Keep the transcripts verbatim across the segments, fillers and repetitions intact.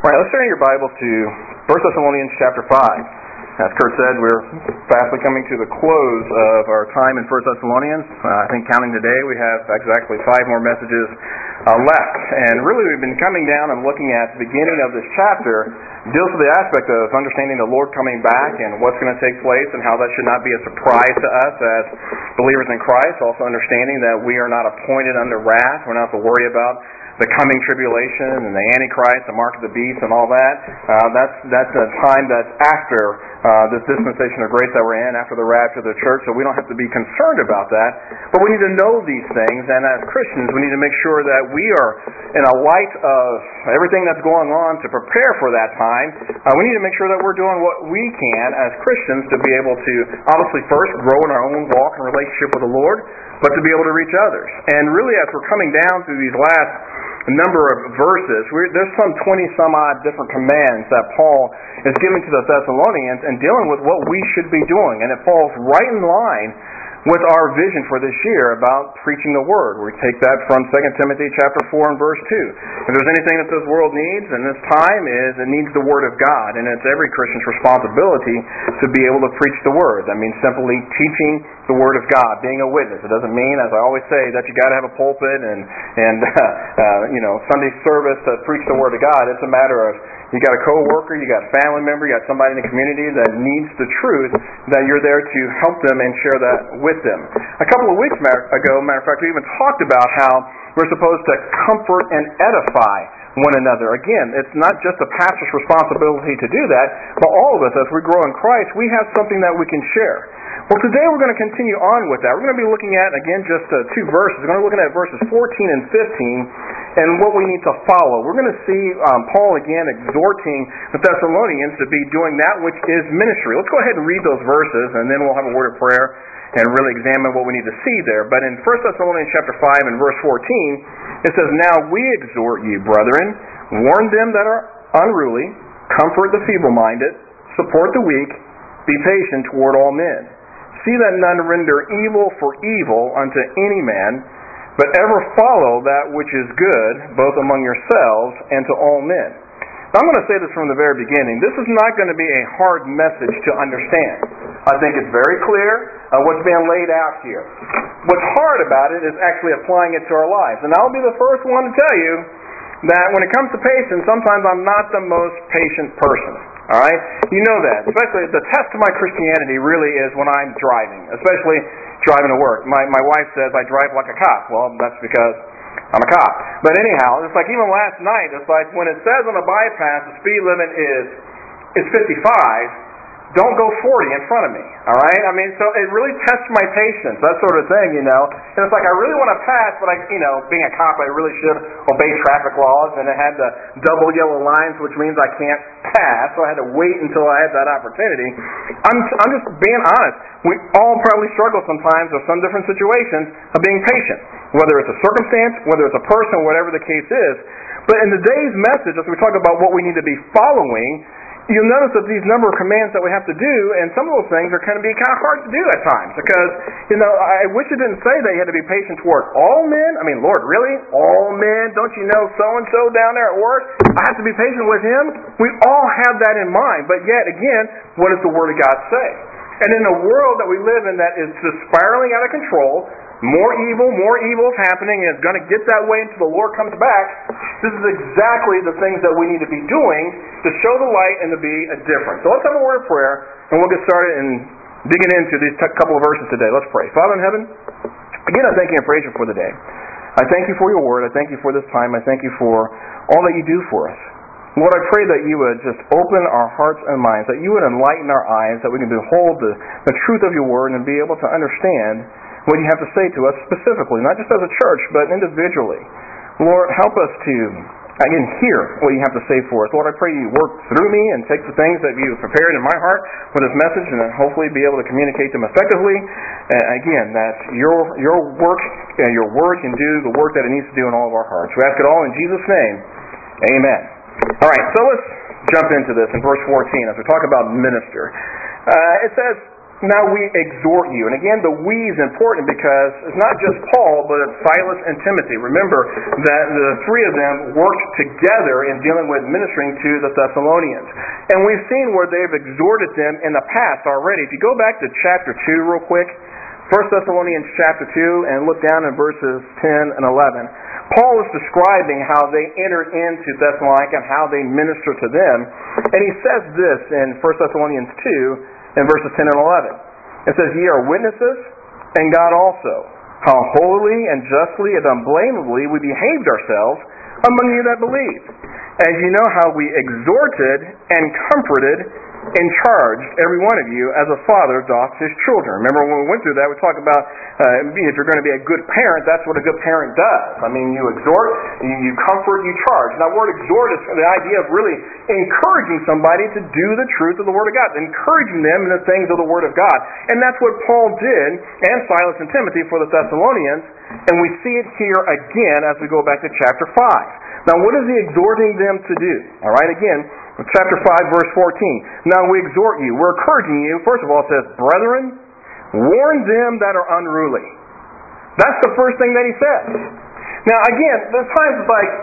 All right, let's turn your Bibles to First Thessalonians chapter five. As Kurt said, we're fastly coming to the close of our time in First Thessalonians. Uh, I think counting today, we have exactly five more messages uh, left. And really, we've been coming down and looking at the beginning of this chapter deals with the aspect of understanding the Lord coming back and what's going to take place and how that should not be a surprise to us as believers in Christ. Also understanding that we are not appointed under wrath. We're not to worry about the coming tribulation and the Antichrist, the mark of the beast, and all that. Uh, that's that's a time that's after uh, this dispensation of grace that we're in, after the rapture of the church, so we don't have to be concerned about that. But we need to know these things, and as Christians, we need to make sure that we are in a light of everything that's going on to prepare for that time. Uh, we need to make sure that we're doing what we can as Christians to be able to, obviously, first grow in our own walk and relationship with the Lord, but to be able to reach others. And really, as we're coming down through these last number of verses, we're, there's some twenty some odd different commands that Paul is giving to the Thessalonians and dealing with what we should be doing. And it falls right in line with our vision for this year about preaching the Word. We take that from Second Timothy chapter four and verse two. If there's anything that this world needs in this time, is it needs the Word of God. And it's every Christian's responsibility to be able to preach the Word. That means simply teaching the Word of God, being a witness. It doesn't mean, as I always say, that you got to have a pulpit and, and uh, uh, you know, Sunday service to preach the Word of God. It's a matter of you got a co-worker, you got a family member, you got somebody in the community that needs the truth, that you're there to help them and share that with them. A couple of weeks ago, matter of fact, we even talked about how we're supposed to comfort and edify one another. Again, it's not just a pastor's responsibility to do that, but all of us, as we grow in Christ, we have something that we can share. Well, today we're going to continue on with that. We're going to be looking at, again, just uh, two verses. We're going to be looking at verses fourteen and fifteen and what we need to follow. We're going to see um, Paul, again, exhorting the Thessalonians to be doing that which is ministry. Let's go ahead and read those verses, and then we'll have a word of prayer and really examine what we need to see there. But in First Thessalonians chapter five and verse fourteen, it says, "Now we exhort you, brethren, warn them that are unruly, comfort the feeble-minded, support the weak, be patient toward all men. See that none render evil for evil unto any man, but ever follow that which is good, both among yourselves and to all men." Now, I'm going to say this from the very beginning. This is not going to be a hard message to understand. I think it's very clear uh, what's being laid out here. What's hard about it is actually applying it to our lives. And I'll be the first one to tell you that when it comes to patience, sometimes I'm not the most patient person. All right? You know that. Especially the test of my Christianity really is when I'm driving, especially driving to work. My my wife says I drive like a cop. Well, that's because I'm a cop. But anyhow, it's like even last night, it's like when it says on a bypass the speed limit is is fifty-five, don't go forty in front of me. All right? I mean, so it really tests my patience, that sort of thing, you know. And it's like I really want to pass, but I, you know, being a cop, I really should obey traffic laws, and it had the double yellow lines, which means I can't pass, so I had to wait until I had that opportunity. I'm I'm just being honest. We all probably struggle sometimes with some different situations of being patient, whether it's a circumstance, whether it's a person, whatever the case is. But in today's message, as we talk about what we need to be following, you'll notice that these number of commands that we have to do, and some of those things are going to be kind of hard to do at times. Because, you know, I wish it didn't say that you had to be patient toward all men. I mean, Lord, really? All men? Don't you know so-and-so down there at work? I have to be patient with him? We all have that in mind. But yet, again, what does the Word of God say? And in a world that we live in that is just spiraling out of control, more evil, more evil is happening, and it's going to get that way until the Lord comes back. This is exactly the things that we need to be doing to show the light and to be a difference. So let's have a word of prayer, and we'll get started in digging into these t- couple of verses today. Let's pray. Father in heaven, again, I thank you and praise you for the day. I thank you for your word. I thank you for this time. I thank you for all that you do for us. Lord, I pray that you would just open our hearts and minds, that you would enlighten our eyes, that we can behold the, the truth of your word and be able to understand what you have to say to us specifically, not just as a church, but individually. Lord, help us to, again, hear what you have to say for us. Lord, I pray you work through me and take the things that you have prepared in my heart for this message and then hopefully be able to communicate them effectively. And again, that your your work, uh, your word can do the work that it needs to do in all of our hearts. We ask it all in Jesus' name. Amen. All right, so let's jump into this in verse fourteen as we talk about minister. Uh, it says, now we exhort you. And again, the we is important because it's not just Paul, but it's Silas and Timothy. Remember that the three of them worked together in dealing with ministering to the Thessalonians. And we've seen where they've exhorted them in the past already. If you go back to chapter two real quick, First Thessalonians chapter two, and look down in verses ten and eleven. Paul is describing how they entered into Thessalonica and how they minister to them. And he says this in First Thessalonians two, in verses ten and eleven. It says, "Ye are witnesses, and God also, how holily and justly and unblameably we behaved ourselves among you that believed. As you know how we exhorted and comforted and charged every one of you as a father doth his children." Remember when we went through that, we talked about uh, if you're going to be a good parent, that's what a good parent does. I mean, you exhort, you, you comfort, you charge. Now, the word exhort is the idea of really encouraging somebody to do the truth of the Word of God, encouraging them in the things of the Word of God. And that's what Paul did, and Silas and Timothy for the Thessalonians, and we see it here again as we go back to chapter five. Now, what is he exhorting them to do? All right, again, chapter five, verse fourteen. "Now we exhort you," we're encouraging you. First of all, it says, "Brethren, warn them that are unruly." That's the first thing that he says. Now, again, there's times like,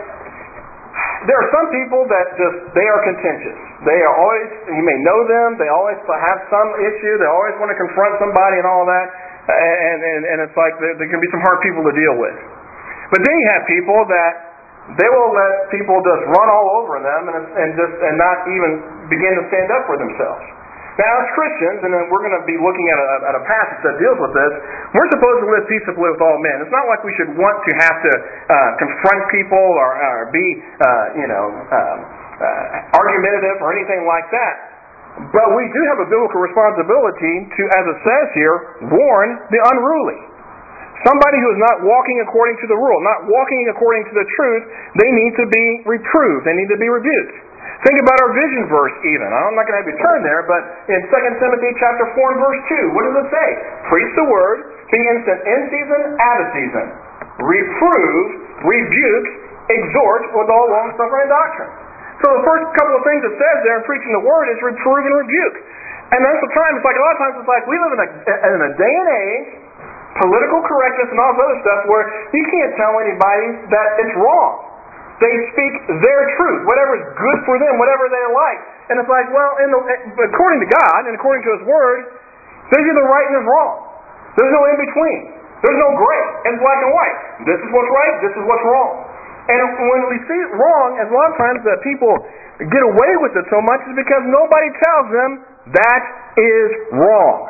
there are some people that just, they are contentious. They are always, you may know them, they always have some issue, they always want to confront somebody and all that, and, and, and it's like there, there can be some hard people to deal with. But then you have people that they will let people just run all over them and, and just and not even begin to stand up for themselves. Now, as Christians, and then we're going to be looking at a, at a passage that deals with this, we're supposed to live peaceably with all men. It's not like we should want to have to uh, confront people or, or be, uh, you know, um, uh, argumentative or anything like that. But we do have a biblical responsibility to, as it says here, warn the unruly. Somebody who is not walking according to the rule, not walking according to the truth, they need to be reproved. They need to be rebuked. Think about our vision verse even. I'm not going to have you turn there, but in Second Timothy chapter four and verse two, what does it say? "Preach the word, be instant in season, out of season. Reprove, rebuke, exhort with all long-suffering and doctrine." So the first couple of things it says there in preaching the word is reprove and rebuke. And most of the time, it's like a lot of times it's like we live in a, in a day and age, political correctness and all this other stuff, where you can't tell anybody that it's wrong. They speak their truth, whatever is good for them, whatever they like. And it's like, well, in the, according to God and according to His Word, there's either right and there's wrong. There's no in between. There's no gray. It's black and white. This is what's right. This is what's wrong. And when we see it wrong, a lot of times that people get away with it so much is because nobody tells them that is wrong.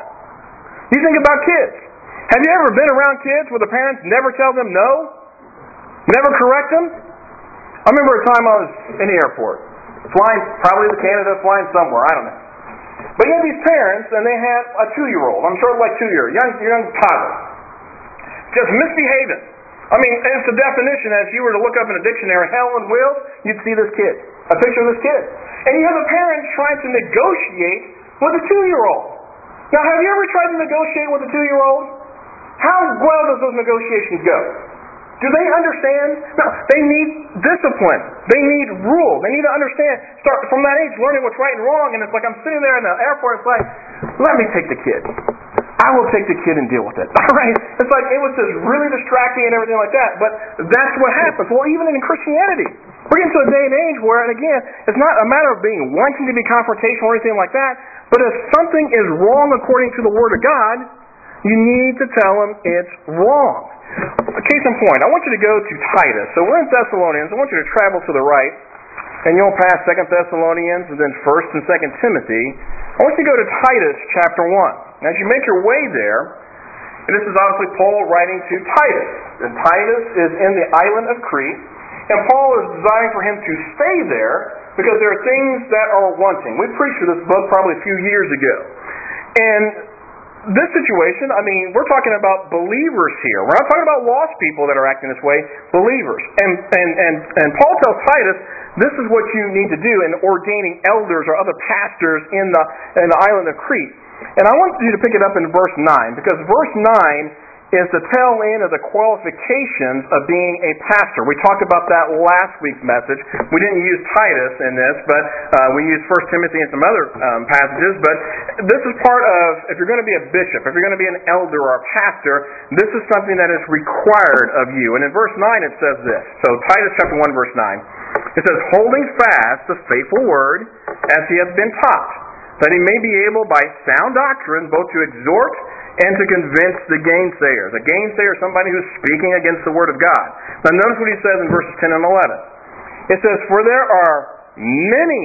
You think about kids. Have you ever been around kids where the parents never tell them no? Never correct them? I remember a time I was in the airport, flying probably to Canada, flying somewhere, I don't know. But you had these parents, and they had a two-year-old, I'm sure like two-year, young, young toddler, just misbehaving. I mean, it's the definition, as you were to look up in a dictionary, hell and wheels, you'd see this kid, a picture of this kid. And you have the parents trying to negotiate with a two-year-old. Now, have you ever tried to negotiate with a two-year-old? How well does those negotiations go? Do they understand? No, they need discipline. They need rule. They need to understand, start from that age, learning what's right and wrong. And it's like I'm sitting there in the airport, it's like, let me take the kid. I will take the kid and deal with it. All right? It's like it was just really distracting and everything like that. But that's what happens. Well, even in Christianity, we're getting to a day and age where, and again, it's not a matter of being wanting to be confrontational or anything like that, but if something is wrong according to the Word of God, you need to tell them it's wrong. Case in point, I want you to go to Titus. So we're in Thessalonians. I want you to travel to the right, and you'll pass Second Thessalonians and then First and Second Timothy. I want you to go to Titus chapter one. As you make your way there, and this is obviously Paul writing to Titus. And Titus is in the island of Crete, and Paul is desiring for him to stay there because there are things that are wanting. We preached through this book probably a few years ago. And this situation, I mean, we're talking about believers here. We're not talking about lost people that are acting this way, believers. And and and, and Paul tells Titus, this is what you need to do in ordaining elders or other pastors in the in the island of Crete. And I want you to pick it up in verse nine, because verse nine is the tail end of the qualifications of being a pastor. We talked about that last week's message. We didn't use Titus in this, but uh, we used First Timothy and some other um, passages. But this is part of, if you're going to be a bishop, if you're going to be an elder or a pastor, this is something that is required of you. And in verse nine it says this. So Titus chapter one, verse nine. It says, holding fast the faithful word as he hath been taught, that he may be able by sound doctrine both to exhort and to convince the gainsayers. A gainsayer is somebody who's speaking against the Word of God. Now notice what he says in verses ten and eleven. It says, for there are many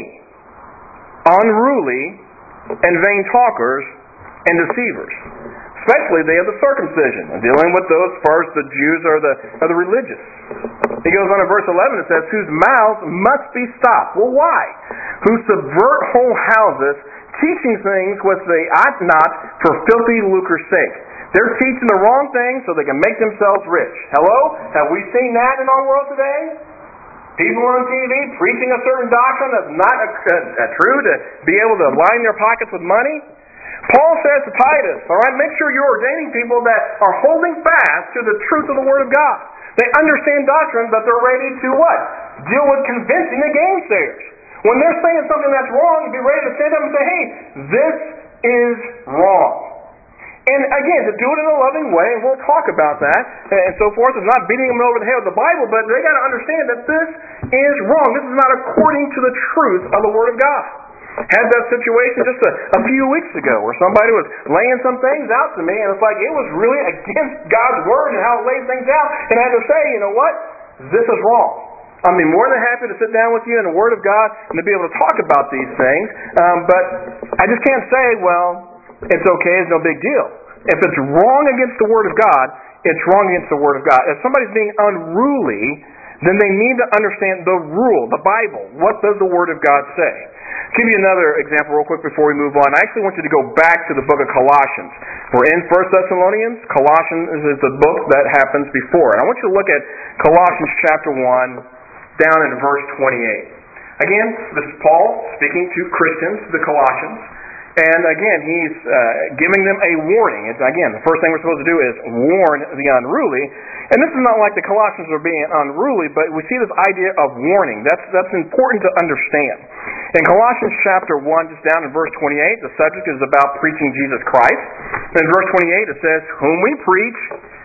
unruly and vain talkers and deceivers, especially they of the circumcision, and dealing with those first, the Jews or the, or the religious. He goes on in verse eleven, it says, whose mouths must be stopped. Well, why? Who subvert whole houses, teaching things which they ought not for filthy lucre's sake. They're teaching the wrong thing so they can make themselves rich. Hello? Have we seen that in our world today? People on T V preaching a certain doctrine that's not a, a, a true to be able to line their pockets with money. Paul says to Titus, all right, make sure you're ordaining people that are holding fast to the truth of the Word of God. They understand doctrine, but they're ready to what? Deal with convincing the gainsayers. When they're saying something that's wrong, be ready to stand up and say, hey, this is wrong. And again, to do it in a loving way, and we'll talk about that, and so forth. It's not beating them over the head with the Bible, but they got to understand that this is wrong. This is not according to the truth of the Word of God. Had that situation just a, a few weeks ago where somebody was laying some things out to me, and it's like it was really against God's Word and how it lays things out, and I had to say, you know what? This is wrong. I'd be more than happy to sit down with you in the Word of God and to be able to talk about these things, um, but I just can't say, well, it's okay, it's no big deal. If it's wrong against the Word of God, it's wrong against the Word of God. If somebody's being unruly, then they need to understand the rule, the Bible. What does the Word of God say? I'll give you another example real quick before we move on. I actually want you to go back to the book of Colossians. We're in First Thessalonians. Colossians is the book that happens before. And I want you to look at Colossians chapter one, down in verse twenty-eight. Again, this is Paul speaking to Christians, the Colossians. And again, he's uh, giving them a warning. It's, again, the first thing we're supposed to do is warn the unruly. And this is not like the Colossians are being unruly, but we see this idea of warning. That's that's important to understand. In Colossians chapter one, just down in verse twenty-eight, the subject is about preaching Jesus Christ. In verse twenty-eight it says, whom we preach,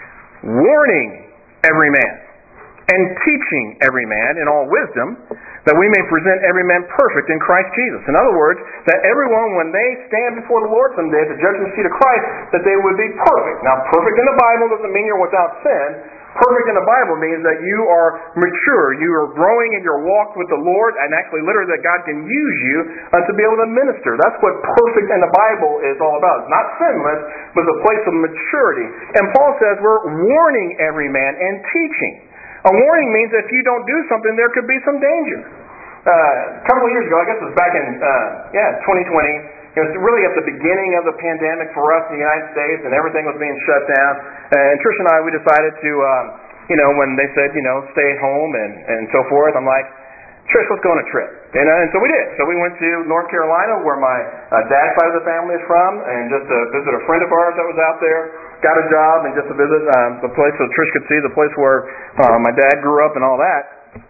warning every man, and teaching every man in all wisdom, that we may present every man perfect in Christ Jesus. In other words, that everyone, when they stand before the Lord someday at the judgment seat of Christ, that they would be perfect. Now, perfect in the Bible doesn't mean you're without sin. Perfect in the Bible means that you are mature, you are growing in your walk with the Lord, and actually literally that God can use you uh, to be able to minister. That's what perfect in the Bible is all about. It's not sinless, but it's a place of maturity. And Paul says we're warning every man and teaching. A warning means that if you don't do something, there could be some danger. Uh, a couple of years ago, I guess it was back in uh, yeah twenty twenty, it was really at the beginning of the pandemic for us in the United States, and everything was being shut down. And Trish and I, we decided to, um, you know, when they said, you know, stay at home and, and so forth, I'm like, Trish, let's go on a trip. You know, and so we did. So we went to North Carolina, where my uh, dad's side of the family is from, and just to visit a friend of ours that was out there. Got a job and just to visit um, the place so Trish could see the place where uh, my dad grew up and all that.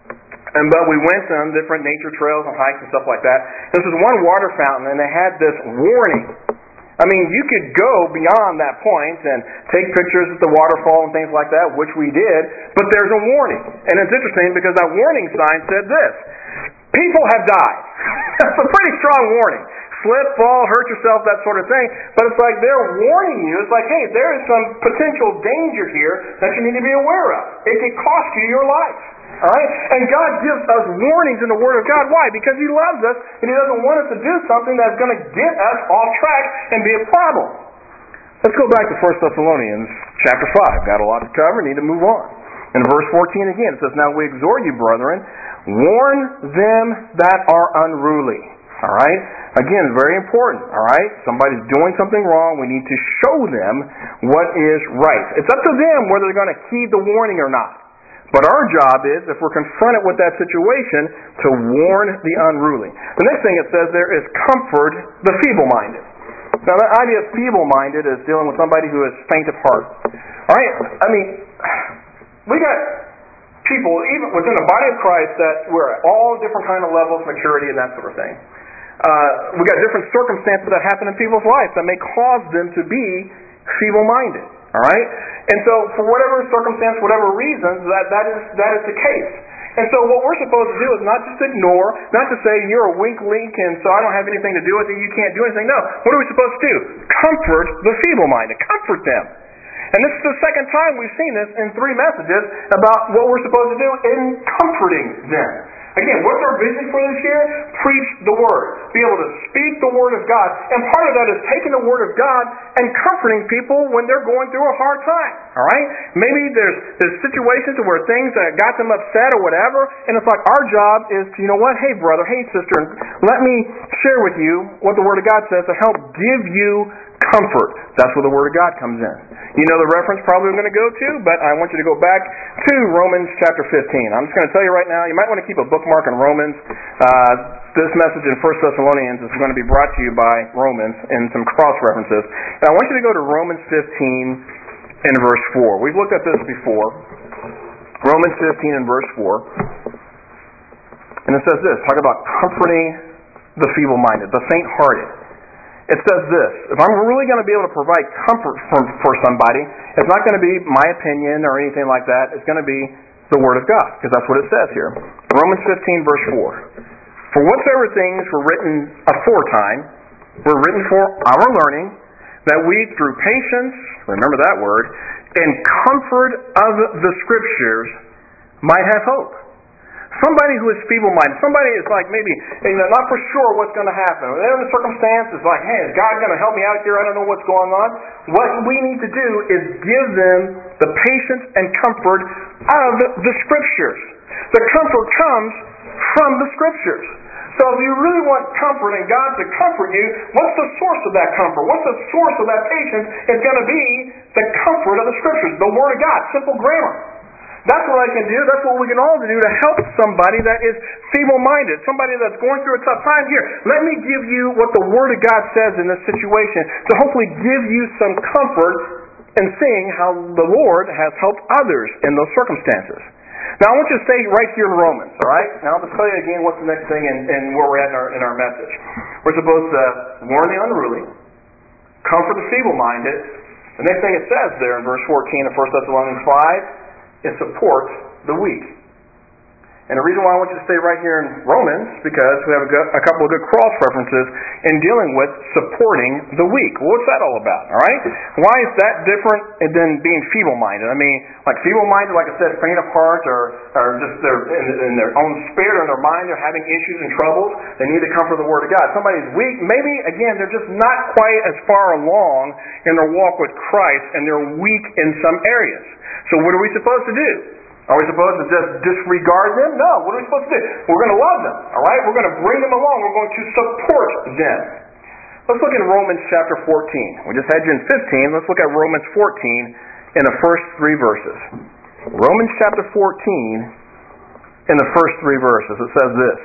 And but we went on different nature trails and hikes and stuff like that. This was one water fountain, and they had this warning. I mean, you could go beyond that point and take pictures at the waterfall and things like that, which we did, but there's a warning. And it's interesting because that warning sign said this: people have died. That's a pretty strong warning. Slip, fall, hurt yourself, that sort of thing. But it's like they're warning you. It's like, hey, there is some potential danger here that you need to be aware of. It could cost you your life. All right? And God gives us warnings in the Word of God. Why? Because He loves us, and He doesn't want us to do something that's going to get us off track and be a problem. Let's go back to First Thessalonians chapter five. Got a lot to cover. Need to move on. In verse fourteen again, it says, now we exhort you, brethren, warn them that are unruly. All right? Again, very important. All right? Somebody's doing something wrong. We need to show them what is right. It's up to them whether they're going to heed the warning or not. But our job is, if we're confronted with that situation, to warn the unruly. The next thing it says there is comfort the feeble-minded. Now, the idea of feeble-minded is dealing with somebody who is faint of heart. All right? I mean, we got people, even within the body of Christ, that we're at all different kind of levels of maturity and that sort of thing. Uh, we got different circumstances that happen in people's lives that may cause them to be feeble-minded. All right? And so, for whatever circumstance, whatever reasons, that, that is that is the case. And so what we're supposed to do is not just ignore, not to say you're a weak link and so I don't have anything to do with it, you can't do anything. No. What are we supposed to do? Comfort the feeble-minded. Comfort them. And this is the second time we've seen this in three messages about what we're supposed to do in comforting them. Again, what's our vision for this year? Preach the Word. Be able to speak the Word of God. And part of that is taking the Word of God and comforting people when they're going through a hard time. All right? Maybe there's, there's situations where things that got them upset or whatever, and it's like our job is to, you know what, hey brother, hey sister, let me share with you what the Word of God says to help give you comfort. That's where the Word of God comes in. You know the reference probably I'm going to go to, but I want you to go back to Romans chapter fifteen. I'm just going to tell you right now, you might want to keep a bookmark in Romans. Uh, this message in First Thessalonians is going to be brought to you by Romans and some cross-references. And I want you to go to Romans fifteen and verse four. We've looked at this before. Romans fifteen and verse four. And it says this, talk about comforting the feeble-minded, the faint-hearted. It says this, if I'm really going to be able to provide comfort for, for somebody, it's not going to be my opinion or anything like that. It's going to be the Word of God, because that's what it says here. Romans fifteen, verse four. For whatsoever things were written aforetime were written for our learning, that we through patience, remember that word, and comfort of the Scriptures might have hope. Somebody who is feeble-minded, somebody is like maybe you know, not for sure what's going to happen. They're in a circumstance, it's like, hey, is God going to help me out here? I don't know what's going on. What we need to do is give them the patience and comfort of the Scriptures. The comfort comes from the Scriptures. So if you really want comfort and God to comfort you, what's the source of that comfort? What's the source of that patience? It's going to be the comfort of the Scriptures, the Word of God, simple grammar. That's what I can do. That's what we can all do to help somebody that is feeble-minded, somebody that's going through a tough time. Here, let me give you what the Word of God says in this situation to hopefully give you some comfort in seeing how the Lord has helped others in those circumstances. Now, I want you to stay right here in Romans, all right? Now, I'll just tell you again what's the next thing and, and where we're at in our, in our message. We're supposed to warn the unruly, comfort the feeble-minded. The next thing it says there in verse fourteen of First Thessalonians five, it supports the weak. And the reason why I want you to stay right here in Romans is because we have a, good, a couple of good cross-references in dealing with supporting the weak. Well, what's that all about? All right? Why is that different than being feeble-minded? I mean, like feeble-minded, like I said, faint of heart, or, or just they're in, in their own spirit or in their mind, they're having issues and troubles. They need the comfort of the Word of God. Somebody's weak, maybe, again, they're just not quite as far along in their walk with Christ, and they're weak in some areas. So what are we supposed to do? Are we supposed to just disregard them? No. What are we supposed to do? We're going to love them. All right? We're going to bring them along. We're going to support them. Let's look at Romans chapter fourteen. We just had you in fifteen. Let's look at Romans fourteen in the first three verses. Romans chapter fourteen in the first three verses. It says this.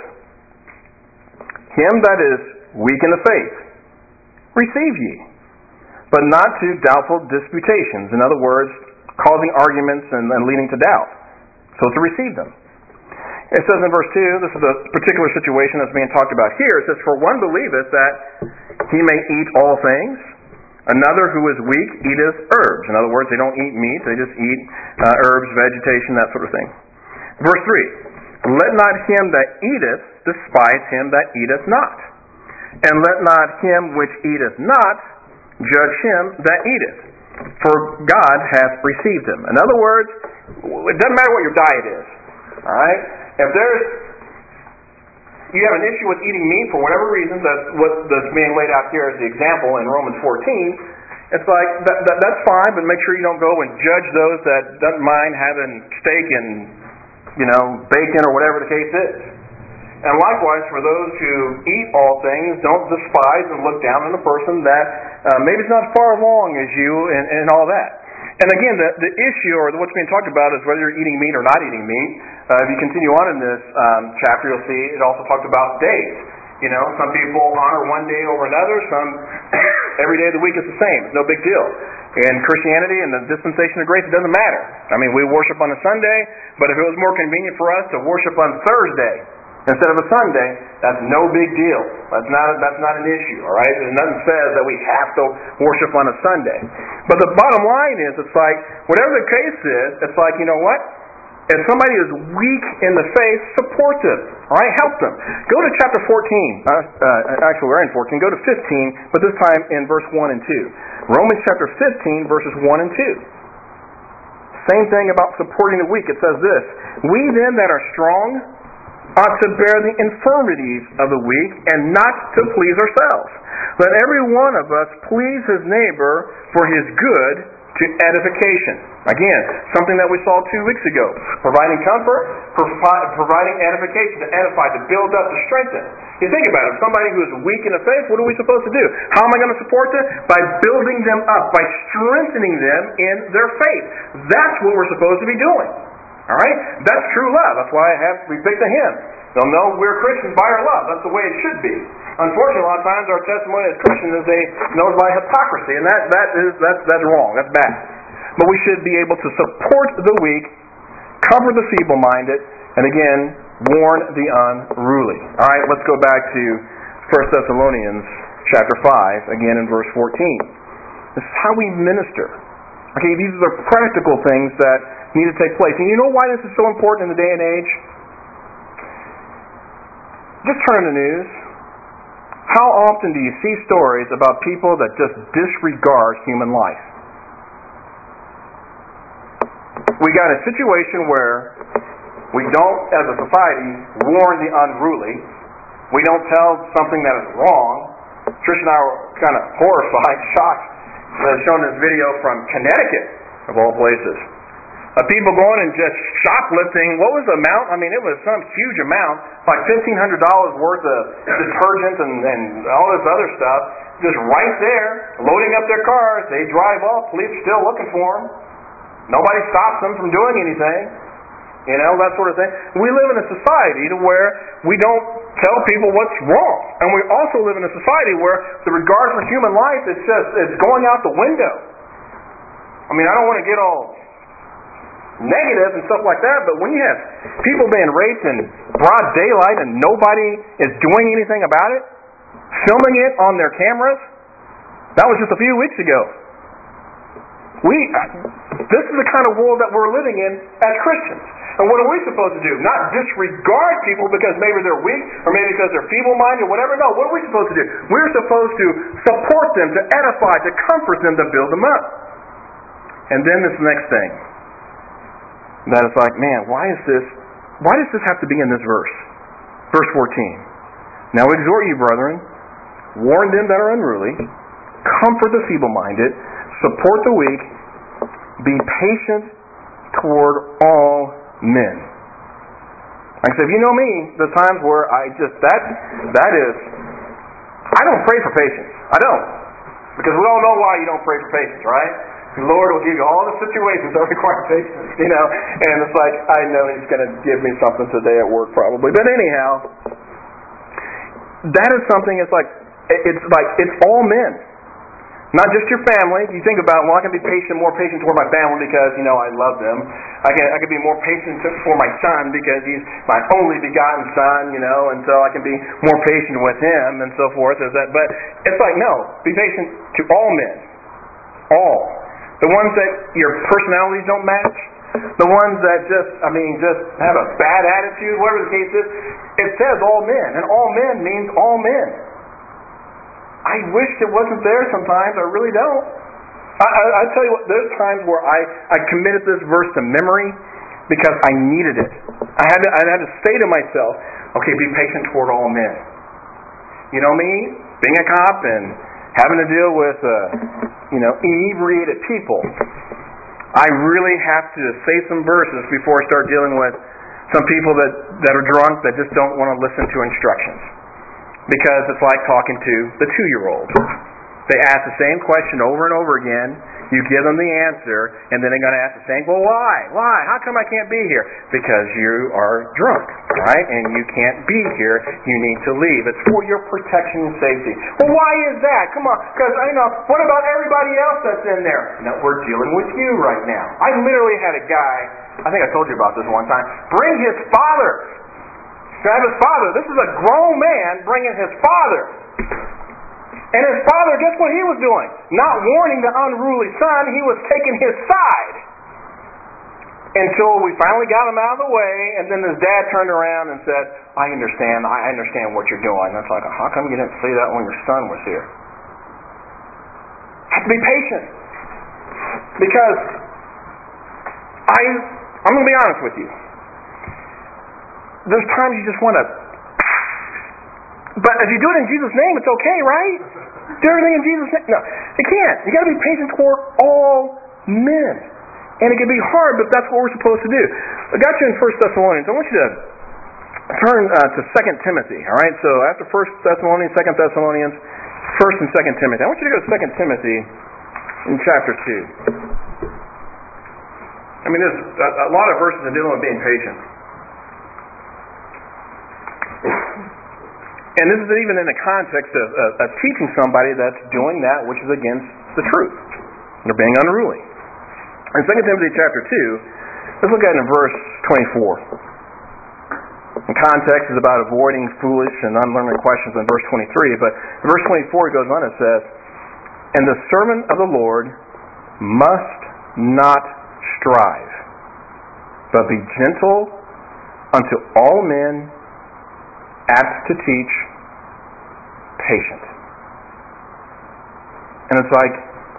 Him that is weak in the faith, receive ye, but not to doubtful disputations. In other words, causing arguments and, and leading to doubt. So to receive them. It says in verse two, this is a particular situation that's being talked about here. It says, for one believeth that he may eat all things, another who is weak eateth herbs. In other words, they don't eat meat, they just eat uh, herbs, vegetation, that sort of thing. Verse three, let not him that eateth despise him that eateth not, and let not him which eateth not judge him that eateth, for God hath received him. In other words, it doesn't matter what your diet is. All right? If there's you have an issue with eating meat for whatever reason, that's what that's being laid out here as the example in Romans fourteen. It's like that, that, that's fine, but make sure you don't go and judge those that doesn't mind having steak and you know bacon or whatever the case is. And likewise, for those who eat all things, don't despise and look down on a person that uh, maybe is not as far along as you and, and all that. And again, the, the issue, or what's being talked about, is whether you're eating meat or not eating meat. Uh, if you continue on in this um, chapter, you'll see it also talks about days. You know, some people honor one day over another. Some every day of the week is the same. It's no big deal. In Christianity and the dispensation of grace, it doesn't matter. I mean, we worship on a Sunday, but if it was more convenient for us to worship on Thursday instead of a Sunday, that's no big deal. That's not a, that's not an issue, all right? There's nothing says that we have to worship on a Sunday. But the bottom line is, it's like, whatever the case is, it's like, you know what? If somebody is weak in the faith, support them. All right, help them. Go to chapter fourteen. Uh, uh, actually, we're in fourteen. Go to fifteen, but this time in verse one and two. Romans chapter fifteen, verses one and two. Same thing about supporting the weak. It says this: we then that are strong ought to bear the infirmities of the weak and not to please ourselves. Let every one of us please his neighbor for his good, to edification. Again, something that we saw two weeks ago. Providing comfort, provi- providing edification, to edify, to build up, to strengthen. You think about it. Somebody who is weak in the faith, what are we supposed to do? How am I going to support them? By building them up, by strengthening them in their faith. That's what we're supposed to be doing. All right? That's true love. That's why I have we picked a hymn. They'll know we're Christians by our love. That's the way it should be. Unfortunately, a lot of times our testimony as Christians is they known by hypocrisy, and that that is that's that's wrong. That's bad. But we should be able to support the weak, comfort the feeble-minded, and again warn the unruly. All right, let's go back to First Thessalonians chapter five, again in verse fourteen. This is how we minister. Okay, these are the practical things that need to take place. And you know why this is so important in the day and age? Just turn on the news. How often do you see stories about people that just disregard human life? We got a situation where we don't, as a society, warn the unruly. We don't tell something that is wrong. Trish and I were kind of horrified, shocked, uh, showing this video from Connecticut, of all places. Uh, people going and just shoplifting. What was the amount? I mean, it was some huge amount, like fifteen hundred dollars worth of detergent and, and all this other stuff, just right there, loading up their cars. They drive off. Police are still looking for them. Nobody stops them from doing anything. You know, that sort of thing. We live in a society to where we don't tell people what's wrong. And we also live in a society where the regard for human life is just it's going out the window. I mean, I don't want to get all negative and stuff like that, but when you have people being raped in broad daylight and nobody is doing anything about it, filming it on their cameras, that was just a few weeks ago. We, this is the kind of world that we're living in as Christians. And what are we supposed to do? Not disregard people because maybe they're weak or maybe because they're feeble-minded or whatever. No, what are we supposed to do? We're supposed to support them, to edify, to comfort them, to build them up. And then this next thing. That it's like, man, why is this, why does this have to be in this verse? Verse fourteen. Now exhort you, brethren, warn them that are unruly, comfort the feeble-minded, support the weak, be patient toward all men. Like I said, if you know me, the times where I just, that, that is, I don't pray for patience. I don't. Because we all know why you don't pray for patience, right? The Lord will give you all the situations that require patience, you know. And it's like, I know He's going to give me something today at work probably. But anyhow, that is something, it's like, it's like, it's all men. Not just your family. You think about, well, I can be patient, more patient toward my family because, you know, I love them. I can I can be more patient for my son because he's my only begotten son, you know, and so I can be more patient with him and so forth. Is that? But it's like, no, be patient to all men. All. The ones that your personalities don't match, the ones that just, I mean, just have a bad attitude, whatever the case is, it says all men, and all men means all men. I wish it wasn't there sometimes, I really don't. I, I, I tell you what, there's times where I, I committed this verse to memory because I needed it. I had to, I had to say to myself, okay, be patient toward all men. You know me, being a cop and having to deal with, uh, you know, inebriated people, I really have to say some verses before I start dealing with some people that, that are drunk that just don't want to listen to instructions. Because it's like talking to the two-year-old. They ask the same question over and over again. You give them the answer, and then they're going to ask the same, well, why? Why? How come I can't be here? Because you are drunk, right? And you can't be here. You need to leave. It's for your protection and safety. Well, why is that? Come on, because, you know, what about everybody else that's in there? No, we're dealing with you right now. I literally had a guy, I think I told you about this one time, bring his father. Grab his father. This is a grown man bringing his father. And his father, guess what he was doing? Not warning the unruly son, he was taking his side. Until we finally got him out of the way, and then his dad turned around and said, I understand, I understand what you're doing. And it's like, how come you didn't say that when your son was here? Have to be patient. Because I, I'm going to be honest with you. There's times you just want to, but if you do it in Jesus' name, it's okay, right? Do everything in Jesus' name. No, you can't. You got to be patient toward all men. And it can be hard, but that's what we're supposed to do. I got you in First Thessalonians. I want you to turn uh, to Second Timothy, all right? So after First Thessalonians, Second Thessalonians, First and Second Timothy. I want you to go to Second Timothy in chapter two. I mean, there's a, a lot of verses that deal with being patient. And this is even in the context of, of, of teaching somebody that's doing that which is against the truth. They're being unruly. In Second Timothy chapter two, let's look at it in verse twenty-four. The context is about avoiding foolish and unlearned questions in verse twenty-three, but in verse twenty-four it goes on and says, and the servant of the Lord must not strive, but be gentle unto all men, apt to teach, patient. And it's like,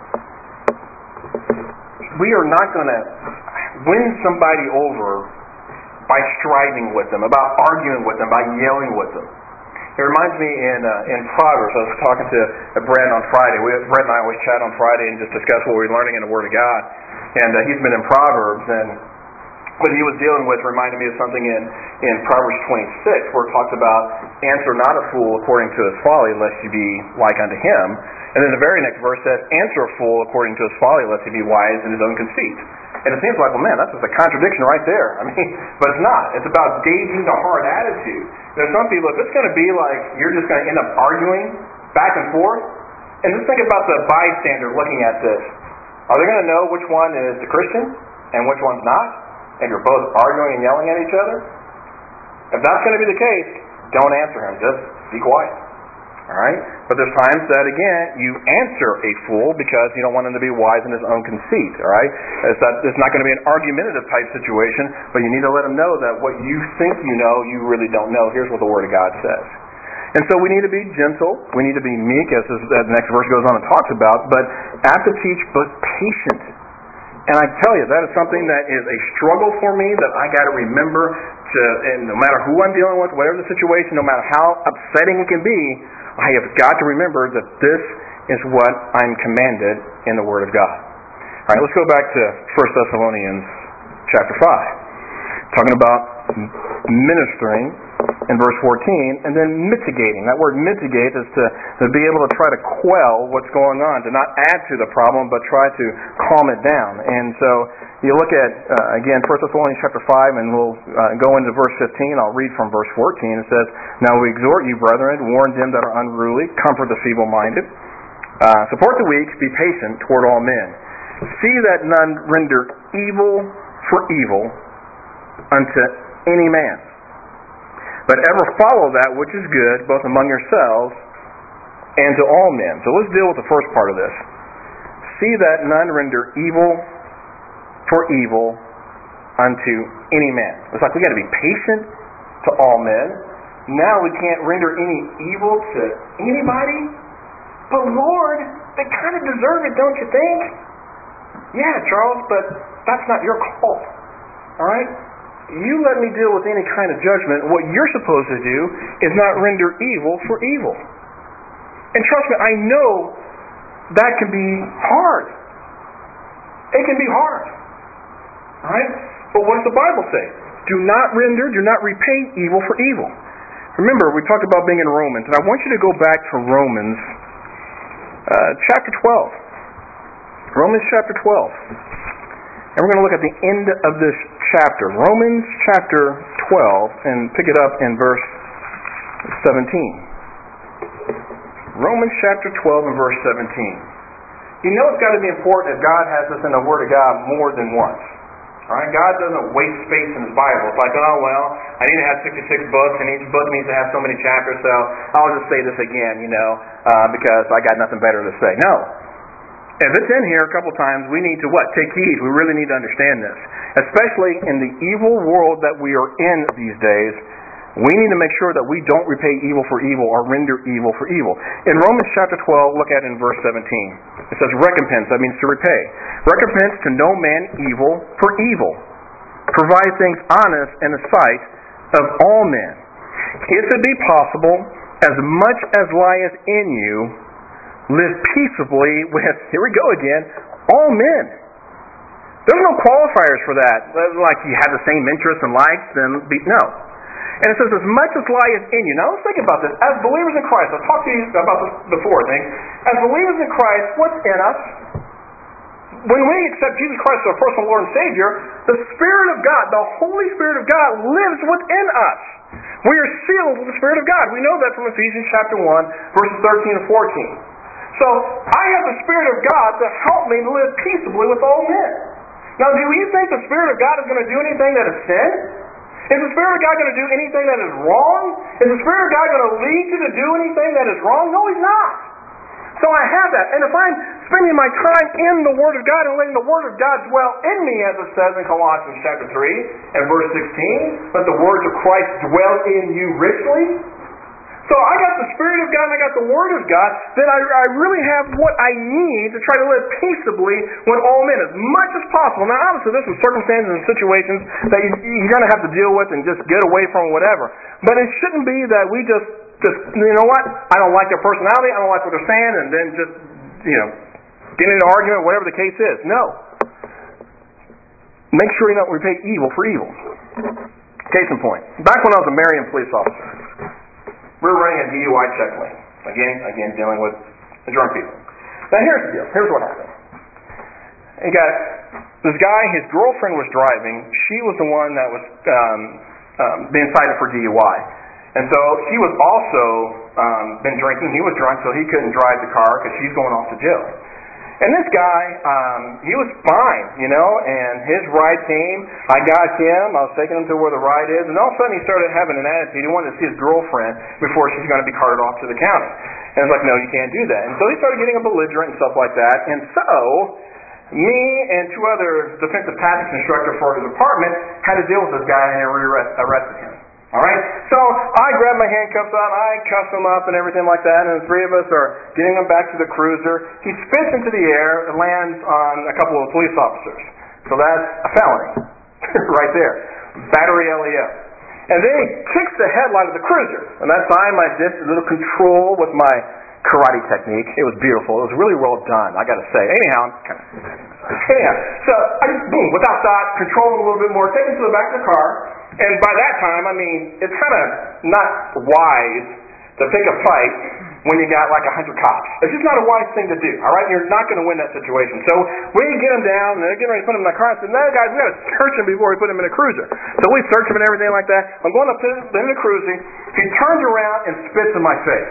we are not going to win somebody over by striving with them, about arguing with them, by yelling with them. It reminds me in uh, in Proverbs. I was talking to Brett on Friday. We, Brett and I always chat on Friday and just discuss what we're learning in the Word of God. And uh, he's been in Proverbs, and what he was dealing with reminded me of something in, in Proverbs twenty-six, where it talks about, answer not a fool according to his folly, lest you be like unto him. And then the very next verse says, answer a fool according to his folly, lest he be wise in his own conceit. And it seems like, well, man, that's just a contradiction right there. I mean, but it's not. It's about gauging the heart attitude. There's some people, if it's going to be like you're just going to end up arguing back and forth, and just think about the bystander looking at this. Are they going to know which one is the Christian and which one's not? And you're both arguing and yelling at each other? If that's going to be the case, don't answer him. Just be quiet. Alright? But there's times that, again, you answer a fool because you don't want him to be wise in his own conceit. Alright? It's not, it's not going to be an argumentative type situation, but you need to let him know that what you think you know, you really don't know. Here's what the Word of God says. And so we need to be gentle. We need to be meek, as this, the next verse goes on and talks about, but apt to teach, but patient. And I tell you, that is something that is a struggle for me that I got to remember to, and no matter who I'm dealing with, whatever the situation, no matter how upsetting it can be, I have got to remember that this is what I'm commanded in the Word of God. All right, let's go back to First Thessalonians chapter five, talking about ministering in verse fourteen, and then mitigating. That word mitigate is to, to be able to try to quell what's going on, to not add to the problem, but try to calm it down. And so you look at, uh, again, First Thessalonians chapter five, and we'll uh, go into verse fifteen. I'll read from verse fourteen. It says, now we exhort you, brethren, warn them that are unruly, comfort the feeble-minded, uh, support the weak, be patient toward all men. See that none render evil for evil unto any man, but ever follow that which is good, both among yourselves and to all men. So let's deal with the first part of this. See that none render evil for evil unto any man. It's like we got to be patient to all men. Now we can't render any evil to anybody. But Lord, they kind of deserve it, don't you think? Yeah, Charles, but that's not your call. All right? You let me deal with any kind of judgment. What you're supposed to do is not render evil for evil. And trust me, I know that can be hard. It can be hard. Alright? But what does the Bible say? Do not render, do not repay evil for evil. Remember, we talked about being in Romans, and I want you to go back to Romans uh, chapter twelve. Romans chapter twelve. And we're going to look at the end of this chapter. Romans chapter twelve, and pick it up in verse seventeen. Romans chapter twelve and verse seventeen. You know it's got to be important if God has us in the Word of God more than once. All right? God doesn't waste space in His Bible. It's like, oh, well, I need to have sixty-six books, and each book needs to have so many chapters, so I'll just say this again, you know, uh, because I got nothing better to say. No. If it's in here a couple times, we need to what? Take heed. We really need to understand this. Especially in the evil world that we are in these days, we need to make sure that we don't repay evil for evil or render evil for evil. In Romans chapter twelve, look at it in verse seventeen. It says recompense, that means to repay. Recompense to no man evil for evil. Provide things honest in the sight of all men. If it be possible, as much as lieth in you, live peaceably with, here we go again, all men. There's no qualifiers for that. Like you have the same interests and likes, then be, no. And it says, as much as lieth in you. Now let's think about this. As believers in Christ, I've talked to you about this before, I think. As believers in Christ, what's in us? When we accept Jesus Christ as our personal Lord and Savior, the Spirit of God, the Holy Spirit of God, lives within us. We are sealed with the Spirit of God. We know that from Ephesians chapter one, verses thirteen and fourteen. So, I have the Spirit of God to help me to live peaceably with all men. Now, do you think the Spirit of God is going to do anything that is sin? Is the Spirit of God going to do anything that is wrong? Is the Spirit of God going to lead you to do anything that is wrong? No, He's not. So I have that. And if I'm spending my time in the Word of God and letting the Word of God dwell in me, as it says in Colossians chapter three and verse sixteen, let the words of Christ dwell in you richly. So I got the Spirit of God and I got the Word of God, then I, I really have what I need to try to live peaceably with all men as much as possible. Now obviously there's some circumstances and situations that you, you're going to have to deal with and just get away from whatever. But it shouldn't be that we just, just, you know what, I don't like their personality, I don't like what they're saying, and then just, you know, get into an argument, whatever the case is. No. Make sure you don't repay evil for evil. Case in point. Back when I was a Marion police officer, we were running a D U I check lane. Again, again, dealing with the drunk people. Now here's the deal. Here's what happened. You got this guy, his girlfriend was driving. She was the one that was um, um, being cited for D U I. And so he was also um, been drinking. He was drunk, so he couldn't drive the car because she's going off to jail. And this guy, um, he was fine, you know, and his ride came. I got him. I was taking him to where the ride is. And all of a sudden he started having an attitude. He wanted to see his girlfriend before she's going to be carted off to the county. And I was like, no, you can't do that. And so he started getting a belligerent and stuff like that. And so me and two other defensive tactics instructors for his department had to deal with this guy and we arrested him. All right? So I grab my handcuffs out, I cuff him up and everything like that, and the three of us are getting him back to the cruiser. He spits into the air and lands on a couple of police officers. So that's a felony right there. Battery L E O. And then he kicks the headlight of the cruiser. And that time I did a little control with my karate technique. It was beautiful. It was really well done, I got to say. Anyhow, I'm kind of... Anyhow, so I just, boom, without thought, control him a little bit more, take him to the back of the car. And by that time, I mean, it's kind of not wise to pick a fight when you got like a hundred cops. It's just not a wise thing to do, all right? You're not going to win that situation. So we get him down, and they're getting ready to put him in the car. I said, no, guys, we got to search him before we put him in a cruiser. So we search him and everything like that. I'm going up to him in the cruising. He turns around and spits in my face.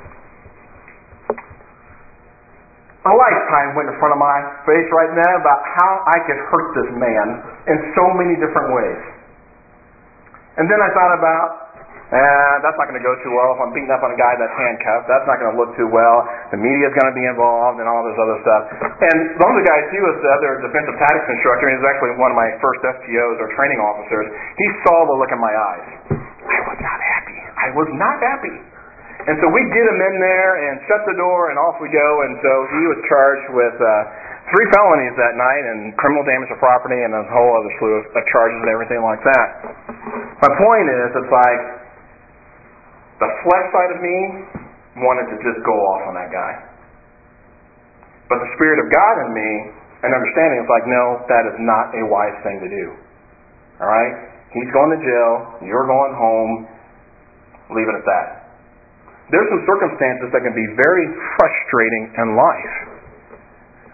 A lifetime went in front of my face right now about how I could hurt this man in so many different ways. And then I thought about, eh, that's not going to go too well. If I'm beating up on a guy that's handcuffed, that's not going to look too well. The media's going to be involved and all this other stuff. And one of the guys, he was the other defensive tactics instructor, and he was actually one of my first F T Os or training officers. He saw the look in my eyes. I was not happy. I was not happy. And so we get him in there and shut the door and off we go. And so he was charged with uh, three felonies that night and criminal damage to property and a whole other slew of charges and everything like that. My point is, it's like the flesh side of me wanted to just go off on that guy. But the Spirit of God in me and understanding is like, no, that is not a wise thing to do. All right? He's going to jail. You're going home. Leave it at that. There's some circumstances that can be very frustrating in life.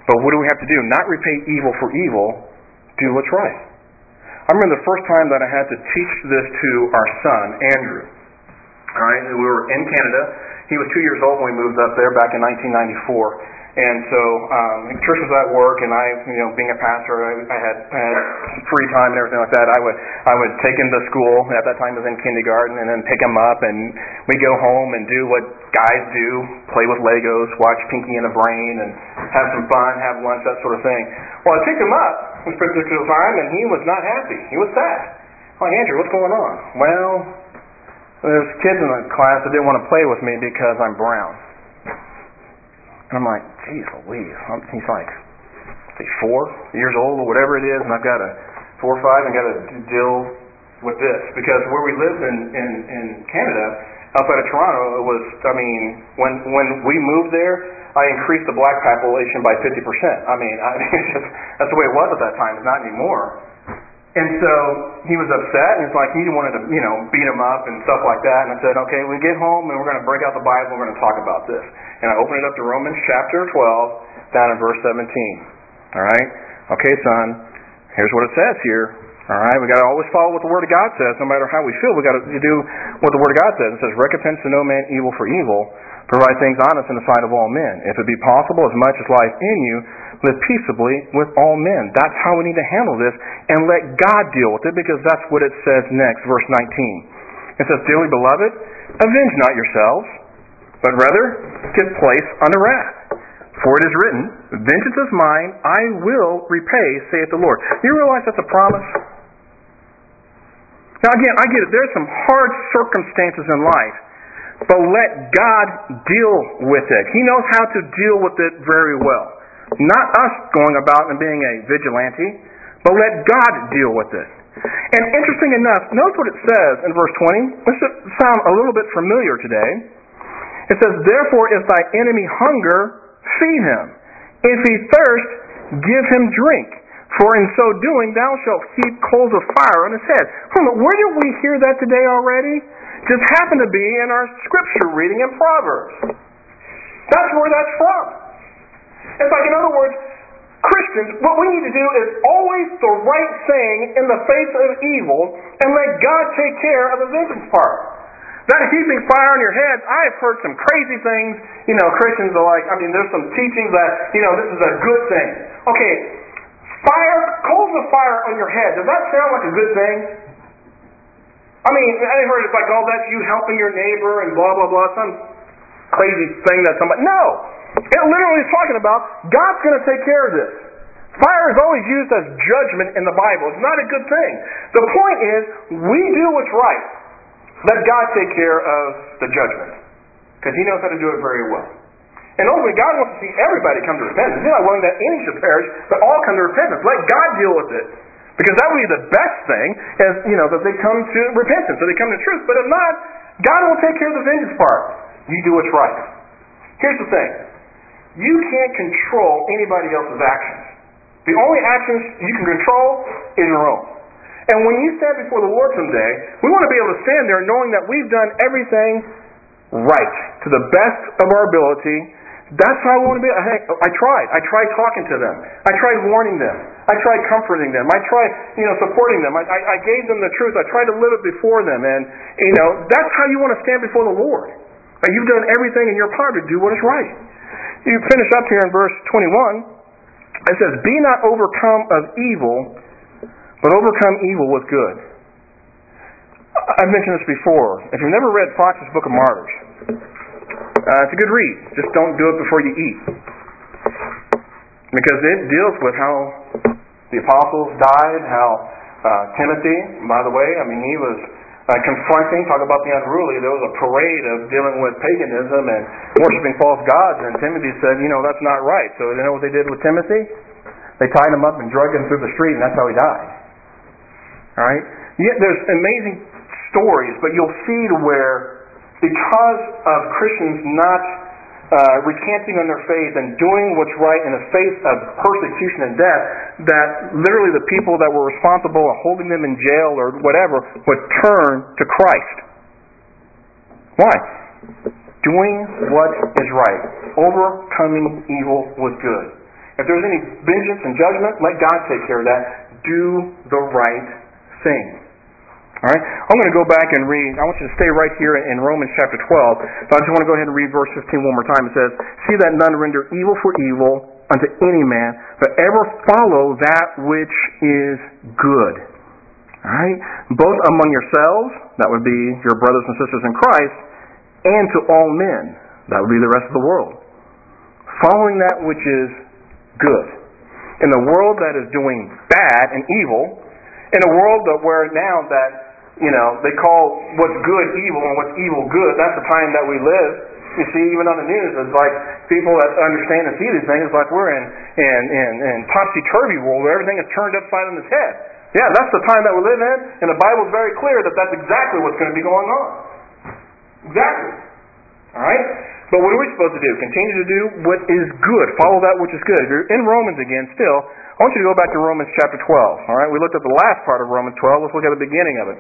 But what do we have to do? Not repay evil for evil, do what's right. I remember the first time that I had to teach this to our son, Andrew. All right, we were in Canada. He was two years old when we moved up there back in nineteen ninety-four. And so um, Trish was at work, and I, you know, being a pastor, I, I, had, I had free time and everything like that. I would I would take him to school. At that time, he was in kindergarten, and then pick him up, and we go home and do what guys do: play with Legos, watch Pinky and the Brain, and have some fun, have lunch, that sort of thing. Well, I picked him up this particular time, and he was not happy. He was sad. I'm like, Andrew, what's going on? Well, there's kids in the class that didn't want to play with me because I'm brown. And I'm like, geez Louise. He's like, say four years old or whatever it is, and I've got a four or five, and got to deal with this. Because where we lived in, in, in Canada, outside of Toronto, it was, I mean, when when we moved there, I increased the black population by fifty percent. I mean, I, it's just, that's the way it was at that time. It's not anymore. And so he was upset, and it's like he wanted to, you know, beat him up and stuff like that. And I said, okay, we get home, and we're going to break out the Bible, and we're going to talk about this. And I opened it up to Romans chapter twelve, down in verse seventeen. All right? Okay, son, here's what it says here. All right? We got to always follow what the Word of God says. No matter how we feel, we got to do what the Word of God says. It says, recompense to no man evil for evil, provide things honest in the sight of all men. If it be possible, as much as lies in you, live peaceably with all men. That's how we need to handle this, and let God deal with it, because that's what it says next, verse nineteen. It says, dearly beloved, avenge not yourselves, but rather give place unto wrath. For it is written, vengeance is mine, I will repay, saith the Lord. Do you realize that's a promise? Now again, I get it. There's some hard circumstances in life, but let God deal with it. He knows how to deal with it very well. Not us going about and being a vigilante, but let God deal with it. And interesting enough, notice what it says in verse twenty. This should sound a little bit familiar today. It says, therefore, if thy enemy hunger, feed him. If he thirst, give him drink. For in so doing, thou shalt heap coals of fire on his head. Hold on, where did we hear that today already? Just happened to be in our scripture reading in Proverbs. That's where that's from. It's like, in other words, Christians, what we need to do is always the right thing in the face of evil, and let God take care of the vengeance part. That heaping fire on your head, I've heard some crazy things. You know, Christians are like, I mean, there's some teachings that, you know, this is a good thing. Okay, fire, coals of fire on your head, does that sound like a good thing? I mean, I heard it's like, oh, that's you helping your neighbor and blah, blah, blah, some crazy thing that somebody... No! It literally is talking about God's going to take care of this. Fire is always used as judgment in the Bible. It's not a good thing. The point is, we do what's right. Let God take care of the judgment, because He knows how to do it very well. And ultimately, God wants to see everybody come to repentance. He's not willing that any should perish, but all come to repentance. Let God deal with it, because that would be the best thing, is, you know, that they come to repentance, that they come to truth. But if not, God will take care of the vengeance part. You do what's right. Here's the thing. You can't control anybody else's actions. The only actions you can control is your own. And when you stand before the Lord someday, we want to be able to stand there knowing that we've done everything right, to the best of our ability. That's how I want to be. Hey, I tried. I tried talking to them. I tried warning them. I tried comforting them. I tried, you know, supporting them. I, I, I gave them the truth. I tried to live it before them. And, you know, that's how you want to stand before the Lord. And you've done everything in your power to do what is right. You finish up here in verse twenty-one. It says, be not overcome of evil, but overcome evil with good. I've mentioned this before. If you've never read Fox's Book of Martyrs, uh, it's a good read. Just don't do it before you eat. Because it deals with how the apostles died, how uh, Timothy, by the way, I mean, he was uh, confronting, talk about the unruly. There was a parade of dealing with paganism and worshiping false gods, and Timothy said, you know, that's not right. So you know what they did with Timothy? They tied him up and dragged him through the street, and that's how he died. All right? Yet there's amazing stories, but you'll see to where, because of Christians not uh, recanting on their faith and doing what's right in the face of persecution and death, that literally the people that were responsible of holding them in jail or whatever would turn to Christ. Why? Doing what is right. Overcoming evil with good. If there's any vengeance and judgment, let God take care of that. Do the right thing. All right? I'm going to go back and read. I want you to stay right here in Romans chapter twelve. So I just want to go ahead and read verse fifteen one more time. It says, "See that none render evil for evil unto any man, but ever follow that which is good." All right? "Both among yourselves," that would be your brothers and sisters in Christ, "and to all men," that would be the rest of the world. Following that which is good. In a world that is doing bad and evil, in a world that where now that, you know, they call what's good evil and what's evil good, that's the time that we live. You see, even on the news, it's like people that understand and see these things, it's like we're in, in, in, in topsy-turvy world where everything is turned upside on its head. Yeah, that's the time that we live in, and the Bible's very clear that that's exactly what's going to be going on. Exactly. All right? But what are we supposed to do? Continue to do what is good. Follow that which is good. If you're in Romans again still, I want you to go back to Romans chapter twelve. All right? We looked at the last part of Romans twelve. Let's look at the beginning of it.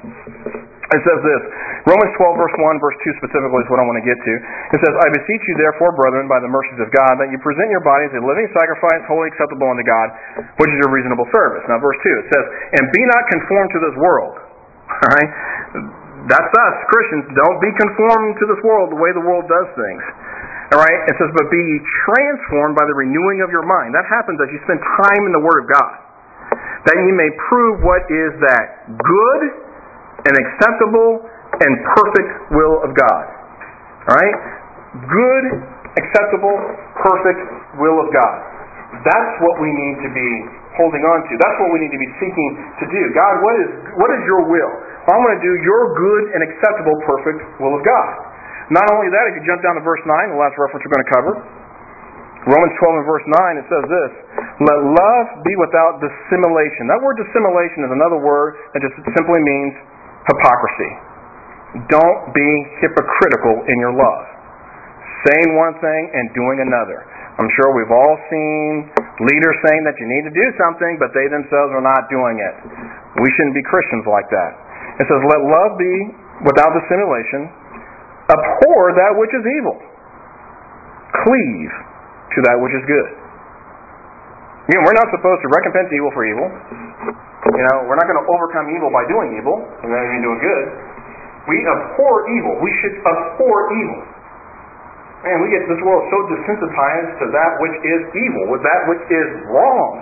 It says this. Romans twelve, verse one, verse two specifically is what I want to get to. It says, "I beseech you therefore, brethren, by the mercies of God, that you present your bodies a living sacrifice, wholly acceptable unto God, which is your reasonable service." Now verse two, it says, "And be not conformed to this world." All right? That's us, Christians. Don't be conformed to this world the way the world does things. All right? It says, "But be ye transformed by the renewing of your mind." That happens as you spend time in the Word of God. "That ye may prove what is that good and acceptable and perfect will of God." All right? Good, acceptable, perfect will of God. That's what we need to be holding on to. That's what we need to be seeking to do. God, what is what is your will? I want to do your good and acceptable, perfect will of God. Not only that, if you jump down to verse nine, the last reference we're going to cover, Romans twelve and verse nine, it says this, "Let love be without dissimulation." That word dissimulation is another word that just simply means hypocrisy. Don't be hypocritical in your love. Saying one thing and doing another. I'm sure we've all seen leaders saying that you need to do something, but they themselves are not doing it. We shouldn't be Christians like that. It says, "Let love be without dissimulation. Abhor that which is evil. Cleave to that which is good." You know, we're not supposed to recompense evil for evil. You know, we're not going to overcome evil by doing evil, and then you're doing good. We abhor evil. We should abhor evil. Man, we get this world so desensitized to that which is evil, with that which is wrong.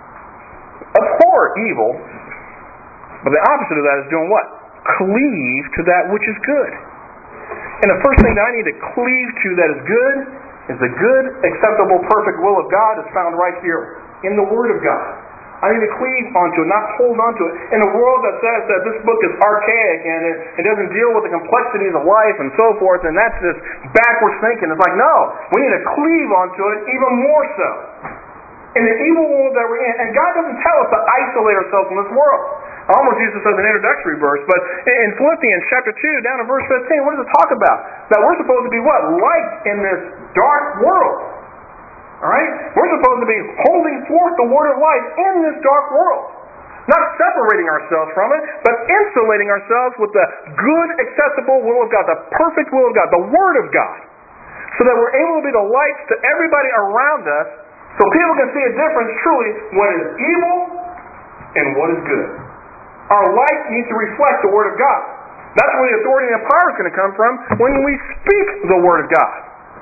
Abhor evil, but the opposite of that is doing what? Cleave to that which is good. And the first thing that I need to cleave to that is good is the good, acceptable, perfect will of God is found right here in the Word of God. I need to cleave onto it, not hold onto it. In a world that says that this book is archaic and it, it doesn't deal with the complexities of life and so forth, and that's just backwards thinking. It's like, no, we need to cleave onto it even more so. In the evil world that we're in, and God doesn't tell us to isolate ourselves from this world. I almost use this as an introductory verse, but in Philippians chapter two, down in verse fifteen, what does it talk about? That we're supposed to be what? Light in this dark world. Alright? We're supposed to be holding forth the word of life in this dark world. Not separating ourselves from it, but insulating ourselves with the good, acceptable will of God, the perfect will of God, the Word of God. So that we're able to be the lights to everybody around us, so people can see a difference truly what is evil and what is good. Our light needs to reflect the Word of God. That's where the authority and power is going to come from when we speak the Word of God.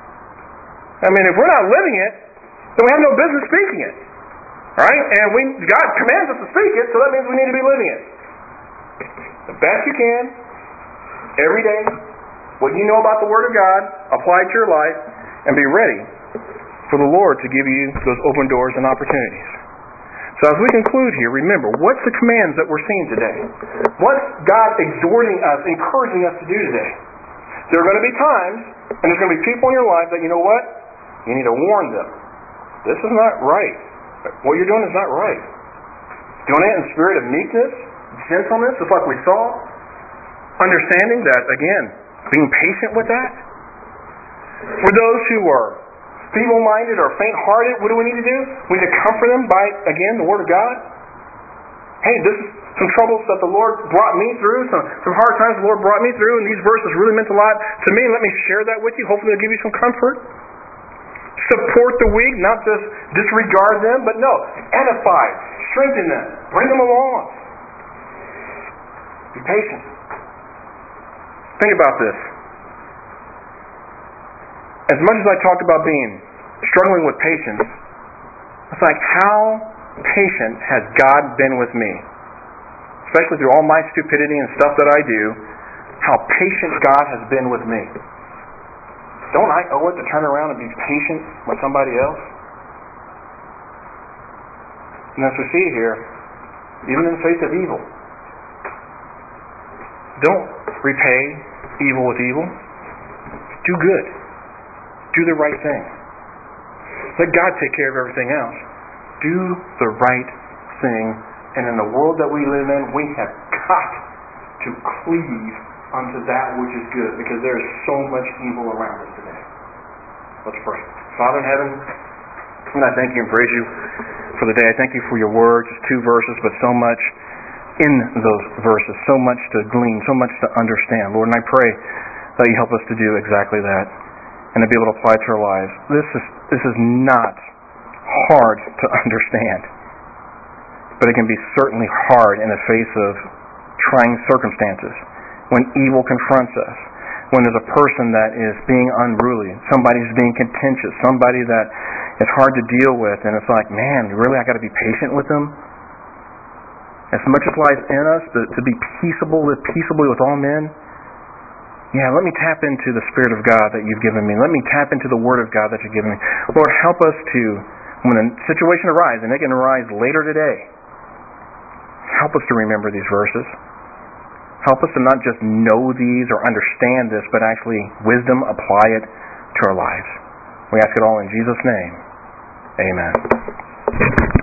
I mean, if we're not living it, then we have no business speaking it. Right? And we God commands us to speak it, so that means we need to be living it. The best you can, every day, what you know about the Word of God, apply it to your life, and be ready for the Lord to give you those open doors and opportunities. So as we conclude here, remember, what's the commands that we're seeing today? What's God exhorting us, encouraging us to do today? There are going to be times, and there's going to be people in your life that, you know what? You need to warn them. This is not right. What you're doing is not right. Doing it in spirit of meekness, gentleness, just like we saw. Understanding that, again, being patient with that. For those who are feeble-minded or faint-hearted, what do we need to do? We need to comfort them by, again, the Word of God. Hey, this is some troubles that the Lord brought me through, some, some hard times the Lord brought me through, and these verses really meant a lot to me. Let me share that with you. Hopefully it'll give you some comfort. support the weak, not just disregard them, but no, edify, strengthen them, bring them along. Be patient. Think about this. As much as I talked about being struggling with patience, it's like, how patient has God been with me? Especially through all my stupidity and stuff that I do, how patient God has been with me. Don't I owe it to turn around and be patient with somebody else? And as we see here, even in the face of evil, don't repay evil with evil. Do good. Do the right thing. Let God take care of everything else. Do the right thing. And in the world that we live in, we have got to cleave unto that which is good, because there is so much evil around us today. Let's pray. Father in heaven, and I thank you and praise you for the day. I thank you for your word, just two verses, but so much in those verses, so much to glean, so much to understand. Lord, and I pray that you help us to do exactly that and to be able to apply it to our lives. This is this is not hard to understand, but it can be certainly hard in the face of trying circumstances, when evil confronts us, when there's a person that is being unruly, somebody who's being contentious, somebody that is hard to deal with, and it's like, man, really, I got to be patient with them? As much as lies in us to, to be peaceable, live peaceably with all men, yeah, let me tap into the Spirit of God that you've given me. Let me tap into the Word of God that you've given me. Lord, help us to, when a situation arises, and it can arise later today, help us to remember these verses. Help us to not just know these or understand this, but actually wisdom, apply it to our lives. We ask it all in Jesus' name. Amen.